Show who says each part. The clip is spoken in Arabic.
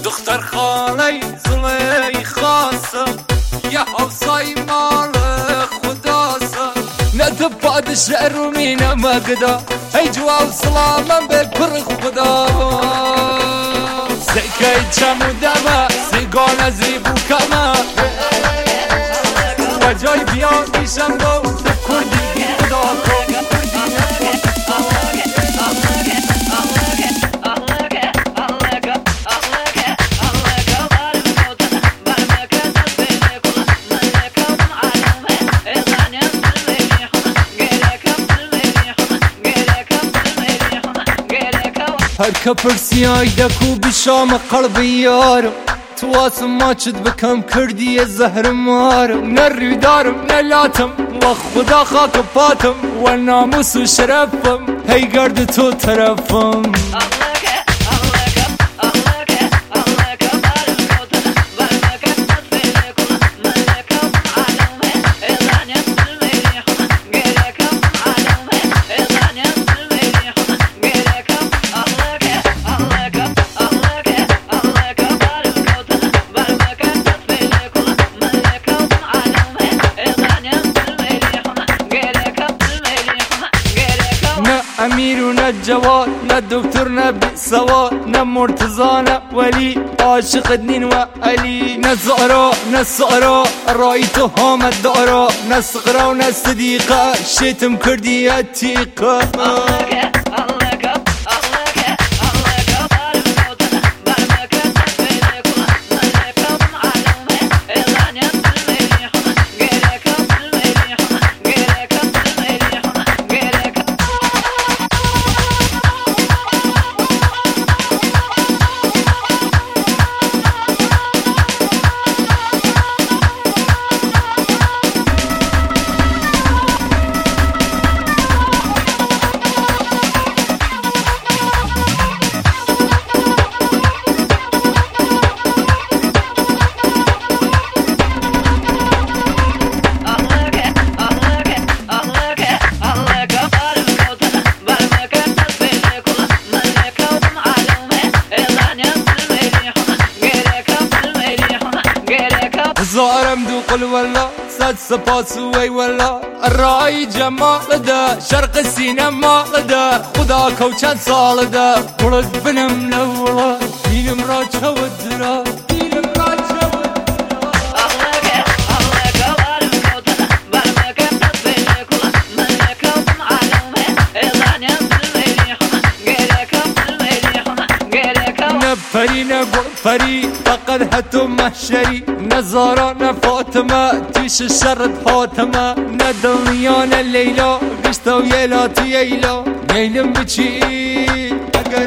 Speaker 1: دختر خالی زلی خاصم یه حوصای مال خداسم ندب پادشاه رومی نمگدا ای جواب سلامم به پر خدا سکه چمو دمه سیگان زیبو کمه و جای بیان میشم گو کردی خدا هر کپرسیای دکو بشام قلبی یارم تواسم ماچد بکم کردی زهر مارم نه ریدارم نه لاتم و خدا خاک پاتم و ناموس و شرفم هی گرد تو طرفم امیر و نه جواد نه دکتر نه بی سواد نه مرتضا نه ولی عاشق نین و علی نه زهرا نه سارا رای تو حامد دارا نه صغرا و نه صدیقه شیتم کردی عتیقه زارم دو قل والله صد سپاس وی والله رای جمال ده شرق سینه مال ده خدا کو چند سال ده برد بنم نولا دینم را چود را دینم را چود نفری نگو فری فقد هتو محشری نزارا نفاطمه تیش شرط فاطمه نه دنیا نه لیلا گشتا و یلاتی ییلا نیلم بچی اگر